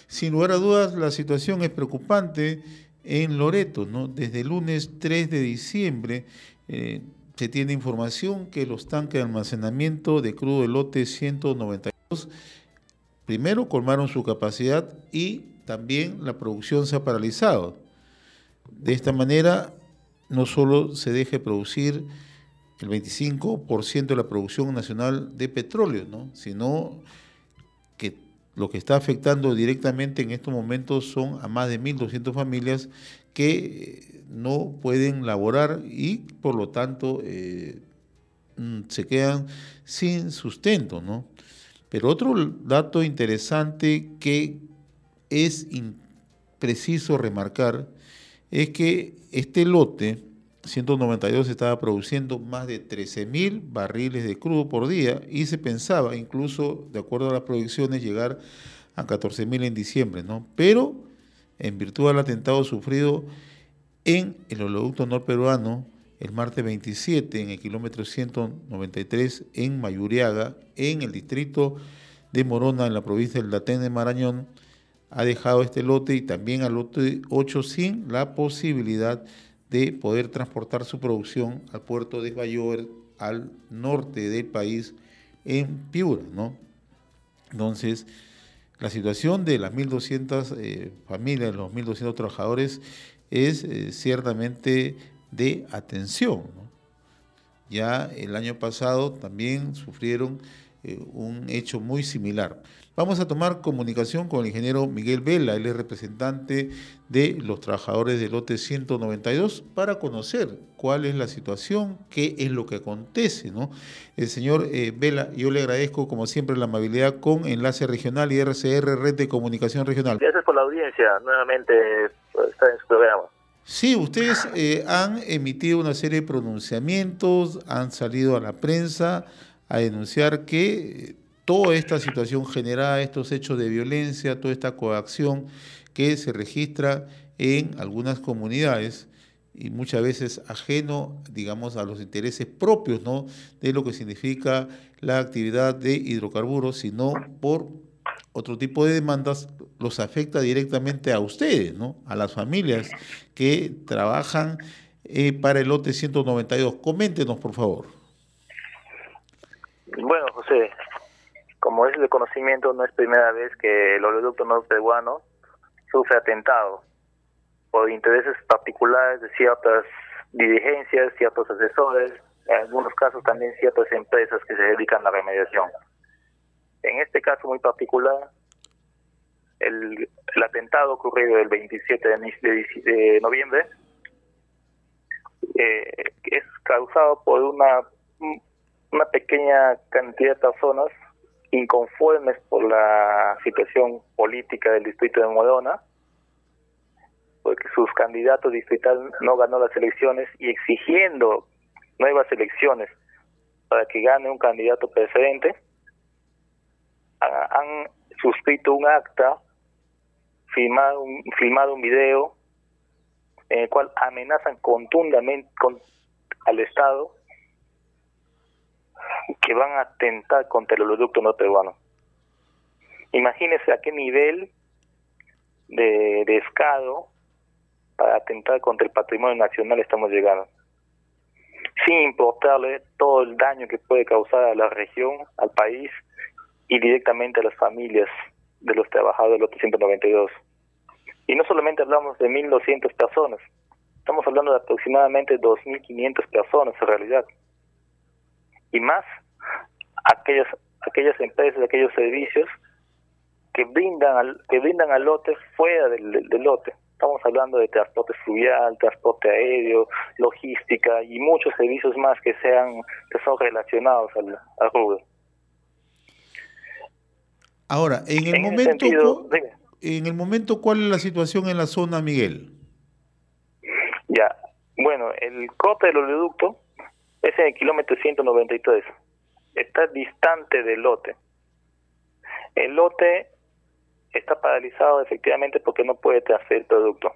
Sin lugar a dudas, la situación es preocupante en Loreto, ¿no? Desde el lunes 3 de diciembre se tiene información que los tanques de almacenamiento de crudo del lote 192 primero colmaron su capacidad y también la producción se ha paralizado. De esta manera, no solo se deje producir el 25% de la producción nacional de petróleo, ¿no? Sino que lo que está afectando directamente en estos momentos son a más de 1.200 familias que no pueden laborar y por lo tanto se quedan sin sustento, ¿no? Pero otro dato interesante que es preciso remarcar es que este lote 192 estaba produciendo más de 13.000 barriles de crudo por día y se pensaba incluso, de acuerdo a las proyecciones, llegar a 14.000 en diciembre, ¿no? Pero en virtud del atentado sufrido en el oleoducto norperuano el martes 27 en el kilómetro 193 en Mayuriaga, en el distrito de Morona, en la provincia del Datén de Marañón, ha dejado este lote y también al lote 8 sin la posibilidad de poder transportar su producción al puerto de Bayoer, al norte del país, en Piura, ¿no? Entonces, la situación de las 1.200 familias, los 1.200 trabajadores, es ciertamente de atención, ¿no? Ya el año pasado también sufrieron un hecho muy similar. Vamos a tomar comunicación con el ingeniero Miguel Vela, él es representante de los trabajadores del lote 192, para conocer cuál es la situación, qué es lo que acontece, ¿no? El señor Vela, yo le agradezco como siempre la amabilidad con Enlace Regional y RCR, Red de Comunicación Regional. Gracias por la audiencia, nuevamente por estar en su programa. Sí, ustedes han emitido una serie de pronunciamientos, han salido a la prensa a denunciar que toda esta situación generada, estos hechos de violencia, toda esta coacción que se registra en algunas comunidades y muchas veces ajeno, digamos, a los intereses propios, ¿no?, de lo que significa la actividad de hidrocarburos, sino por otro tipo de demandas, los afecta directamente a ustedes, ¿no?, a las familias que trabajan para el lote 192. Coméntenos, por favor. Bueno, José, como es de conocimiento, no es primera vez que el oleoducto norperuano sufre atentado por intereses particulares de ciertas dirigencias, ciertos asesores, en algunos casos también ciertas empresas que se dedican a la remediación. En este caso muy particular, el atentado ocurrido el 27 de noviembre es causado por una pequeña cantidad de personas inconformes por la situación política del distrito de Morona, porque sus candidatos distrital no ganó las elecciones y exigiendo nuevas elecciones para que gane un candidato preferente, han suscrito un acta, filmado un video en el cual amenazan contundentemente al Estado que van a atentar contra el oleoducto norperuano. Imagínense a qué nivel de descaro para atentar contra el patrimonio nacional estamos llegando, sin importarle todo el daño que puede causar a la región, al país y directamente a las familias de los trabajadores del lote 192. Y no solamente hablamos de 1.200 personas, estamos hablando de aproximadamente 2.500 personas en realidad. Y más aquellas empresas, aquellos servicios que brindan al lote fuera del lote. Estamos hablando de transporte fluvial, transporte aéreo, logística y muchos servicios más que son relacionados al rubro. Ahora, en el momento, ¿cuál es la situación en la zona, Miguel? Ya, bueno, el corte del oleoducto es en el kilómetro 193. Está distante del lote. El lote está paralizado efectivamente porque no puede transferir producto.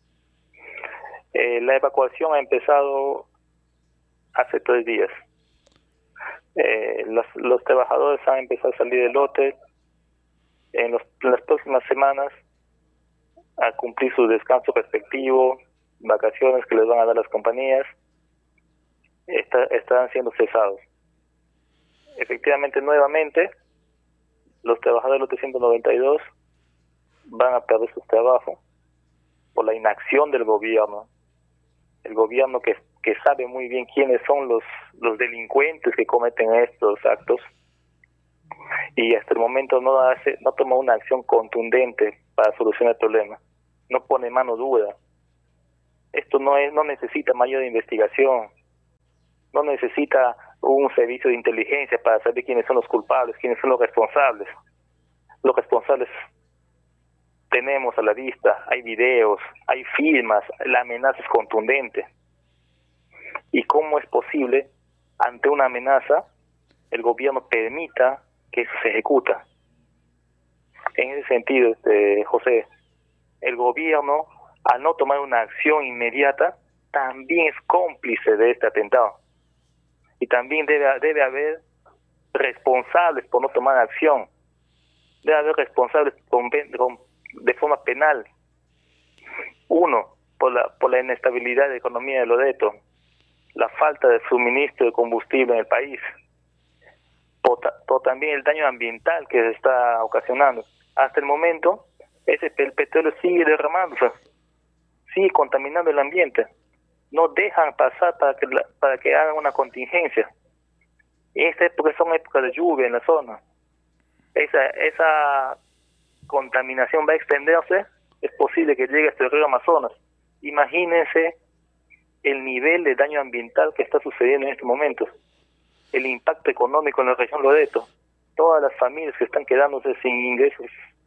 La evacuación ha empezado hace 3 días. Los trabajadores han empezado a salir del lote. en las próximas semanas a cumplir su descanso respectivo, vacaciones que les van a dar las compañías, estarán siendo cesados. Efectivamente, nuevamente, los trabajadores del lote 192 van a perder sus trabajos por la inacción del gobierno. El gobierno que sabe muy bien quiénes son los delincuentes que cometen estos actos, y hasta el momento no toma una acción contundente para solucionar el problema. No pone mano dura. Esto no necesita mayor investigación, no necesita un servicio de inteligencia para saber quiénes son los culpables, quiénes son los responsables. Los responsables tenemos a la vista, hay videos, hay firmas, la amenaza es contundente. ¿Y cómo es posible, ante una amenaza, el gobierno permita que eso se ejecuta? En ese sentido, José, el gobierno, al no tomar una acción inmediata, también es cómplice de este atentado. Y también debe haber responsables por no tomar acción. Debe haber responsables de forma penal. Uno, por la inestabilidad de la economía de Loreto, la falta de suministro de combustible en el país, por también el daño ambiental que se está ocasionando. Hasta el momento, el petróleo sigue derramándose, sigue contaminando el ambiente. No dejan pasar para que hagan una contingencia. Y esta época son épocas de lluvia en la zona. Esa contaminación va a extenderse, es posible que llegue hasta el río Amazonas. Imagínense el nivel de daño ambiental que está sucediendo en estos momentos, el impacto económico en la región Loreto, todas las familias que están quedándose sin ingresos.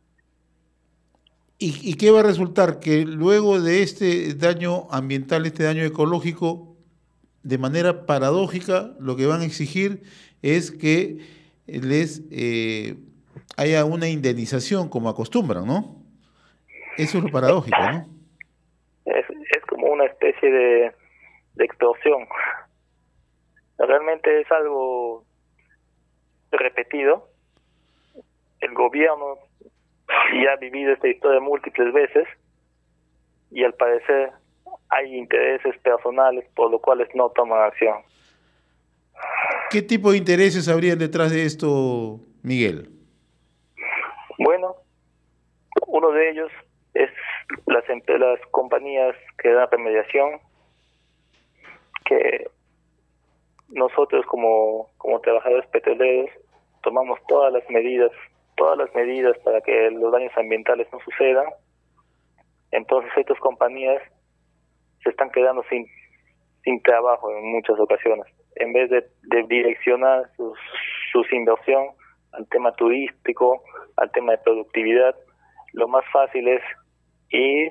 ¿Y qué va a resultar? Que luego de este daño ambiental, este daño ecológico, de manera paradójica, lo que van a exigir es que les haya una indemnización, como acostumbran, ¿no? Eso es lo paradójico, ¿no? Es como una especie de extorsión. Realmente es algo repetido. El gobierno ya ha vivido esta historia múltiples veces y al parecer hay intereses personales por los cuales no toman acción. ¿Qué tipo de intereses habrían detrás de esto, Miguel? Bueno, uno de ellos es las compañías que dan remediación, que nosotros como trabajadores petroleros tomamos todas las medidas para que los daños ambientales no sucedan. Entonces estas compañías se están quedando sin trabajo en muchas ocasiones. En vez de direccionar sus inversión al tema turístico, al tema de productividad, lo más fácil es ir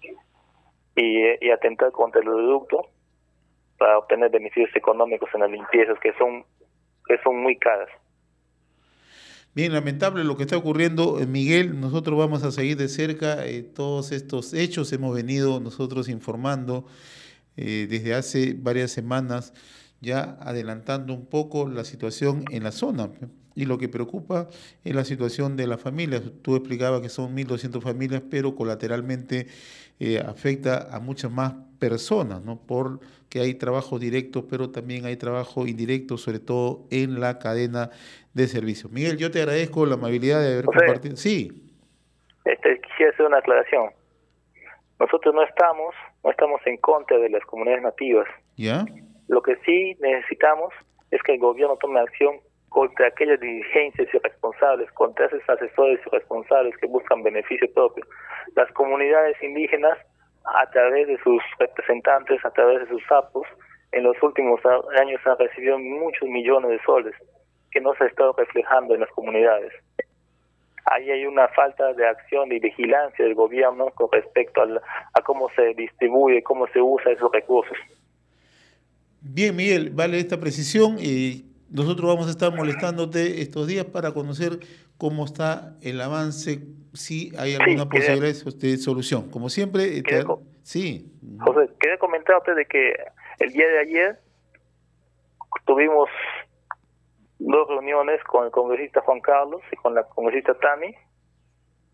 y atentar contra el oleoducto para obtener beneficios económicos en las limpiezas que son muy caras. Bien, lamentable lo que está ocurriendo, Miguel. Nosotros vamos a seguir de cerca todos estos hechos. Hemos venido nosotros informando desde hace varias semanas, ya adelantando un poco la situación en la zona. Y lo que preocupa es la situación de las familias. Tú explicabas que son 1.200 familias, pero colateralmente afecta a muchas más personas, ¿no? Porque hay trabajo directo, pero también hay trabajo indirecto, sobre todo en la cadena de servicios. Miguel, yo te agradezco la amabilidad de haber compartido. Sí. Quisiera hacer una aclaración. Nosotros no estamos en contra de las comunidades nativas. ¿Ya? Lo que sí necesitamos es que el gobierno tome acción contra aquellas dirigencias irresponsables, contra esos asesores irresponsables que buscan beneficio propio. Las comunidades indígenas, a través de sus representantes, a través de sus sapos, en los últimos años han recibido muchos millones de soles que no se ha estado reflejando en las comunidades. Ahí hay una falta de acción y vigilancia del gobierno con respecto a cómo se distribuye, cómo se usa esos recursos. Bien, Miguel, vale esta precisión y nosotros vamos a estar molestándote estos días para conocer cómo está el avance, si hay alguna posibilidad de solución. Como siempre, sí. José, quería comentarte de que el día de ayer tuvimos 2 reuniones con el congresista Juan Carlos y con la congresista Tami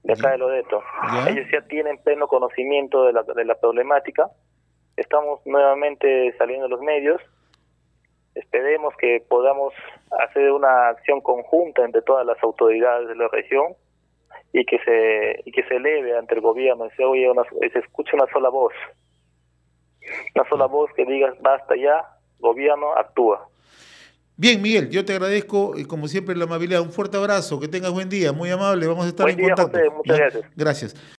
de acá de Loreto. ¿Ya? Ellos ya tienen pleno conocimiento de la problemática. Estamos nuevamente saliendo a los medios. Esperemos que podamos hacer una acción conjunta entre todas las autoridades de la región y que se eleve ante el gobierno, se escuche una sola voz que diga basta ya, gobierno, actúa. Bien, Miguel, yo te agradezco, como siempre, la amabilidad. Un fuerte abrazo, que tengas buen día, muy amable, vamos a estar Buen en día, contacto. José, muchas gracias. Gracias.